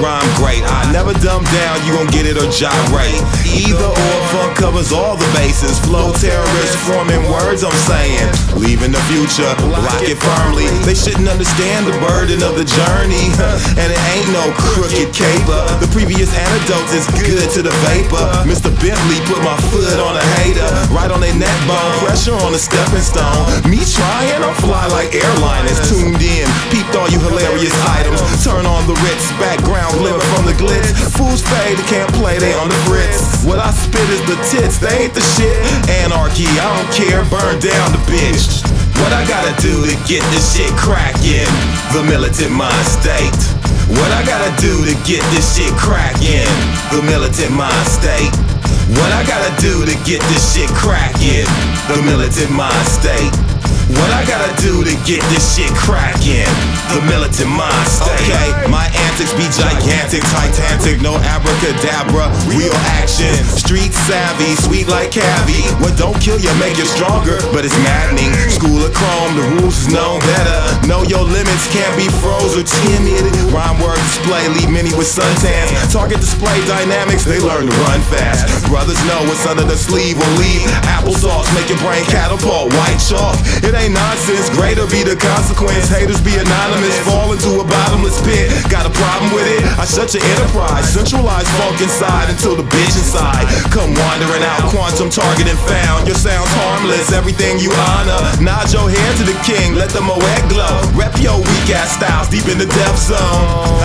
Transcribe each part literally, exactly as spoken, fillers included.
rhyme great. I never dumb down, you gon' get it or gyrate. Either or, funk covers all the bases. Flow terrorists forming words I'm saying. Leaving the future, lock it firmly. They shouldn't understand the burden of the journey. And it ain't no crooked caper. The previous antidote is good to the vapor. Mister Bentley put my foot on a hater. Right on their neck bone, pressure on the stepping stone. Me trying, I'm fly like airliners. Tuned in, peeped all you hilarious items. Turn on the Ritz, background glimmer from the glitz. Fools fade, they can't play, they on the fritz. What I spit is the tits, they ain't the shit. Anarchy, I don't care, burn down the bitch. What I gotta do to get this shit crackin'? The militant mind state. What I gotta do to get this shit crackin'? The militant mind state. What I gotta do to get this shit crackin'? The militant mind state. What I gotta do to get this shit crackin'? The militant mind state. Okay, my antics be gigantic, titanic, no abracadabra, real action. Street savvy, sweet like cavi. What don't kill you make you stronger, but it's maddening. School of Chrome, the rules is known better. Know your limits, can't be froze or timid. Rhyme word display, leave many with suntans. Target display dynamics, they learn to run fast. Brothers know what's under the sleeve will leave. Applesauce, make your brain catapult, white chalk. It ain't nonsense, greater be the consequence. Haters be anonymous, fall into a bottomless pit. Got a problem with it? I shut your enterprise. Centralize funk inside until the bitch inside come wandering out, quantum target and found. Your sound's harmless, everything you honor. Nod your head to the king, let the moet glow. Rep your weak ass styles deep in the death zone.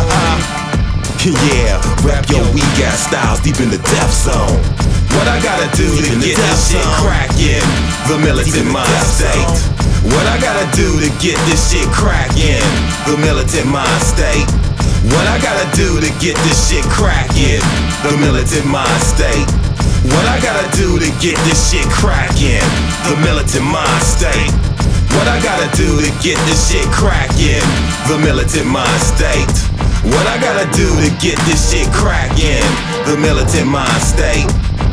Yeah, rep your weak ass styles deep in the death zone. What I gotta do to get this shit crackin'? The militant mind state. What I gotta do to get this shit crackin'? The militant mind state. What I gotta do to get this shit crackin'? The militant mind state. What I gotta do to get this shit crackin'? The militant mind state. What I gotta do to get this shit crackin'? The militant mind state. What I gotta do to get this shit crackin'? The militant mind state.